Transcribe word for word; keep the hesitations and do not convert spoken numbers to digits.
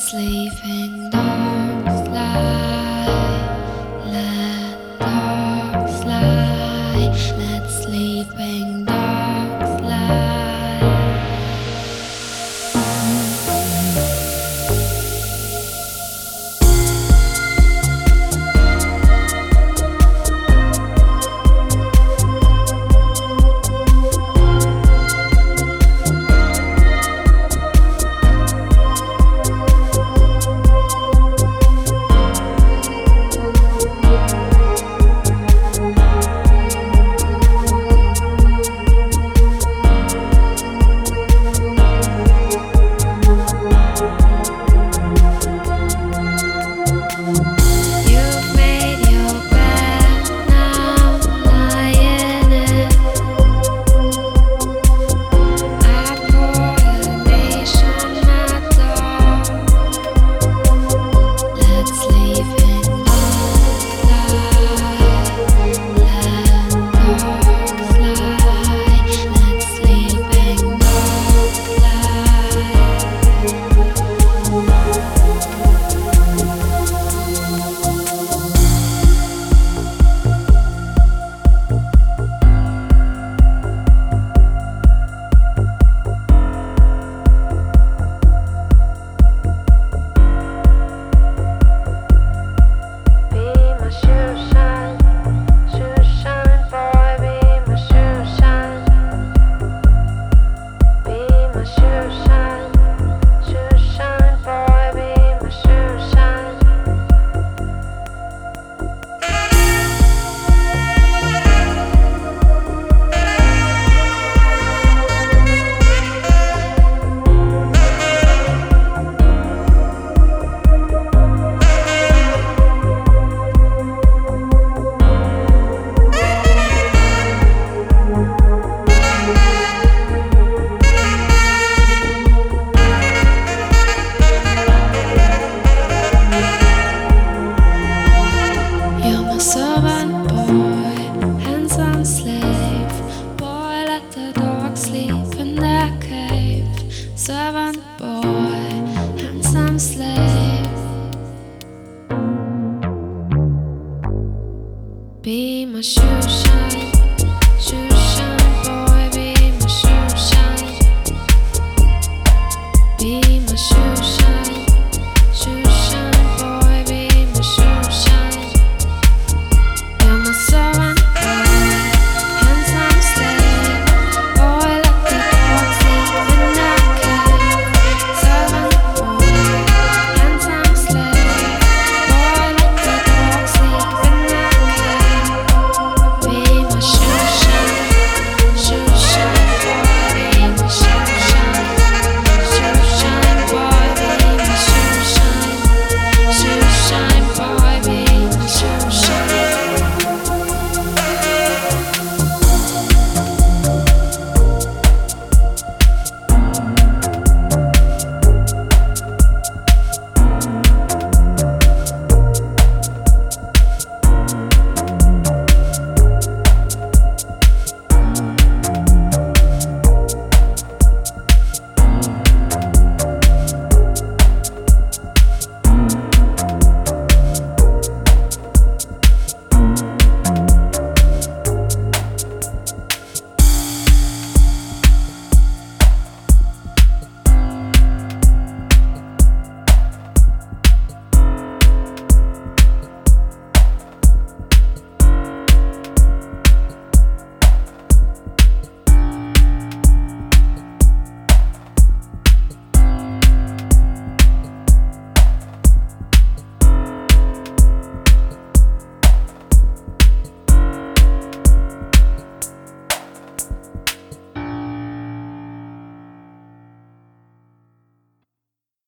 Sleeping dogs lie, let dogs lie, let sleeping dogs lie. Servant boy, handsome slave, be my shoe shine, shoe shine boy, be my shoe shine, be my shoe shine, shoe shine boy, be my shoe shine. You're my servant boy, handsome slave, boy let the dog sleep in the cave. Servant boy, handsome slave, boy let the dog sleep in the cave. Be my shoe shine, shoe shine boy, be my shoe shine, shoe shine boy, be my shoe shine, shoe shine boy, be my shoe shine.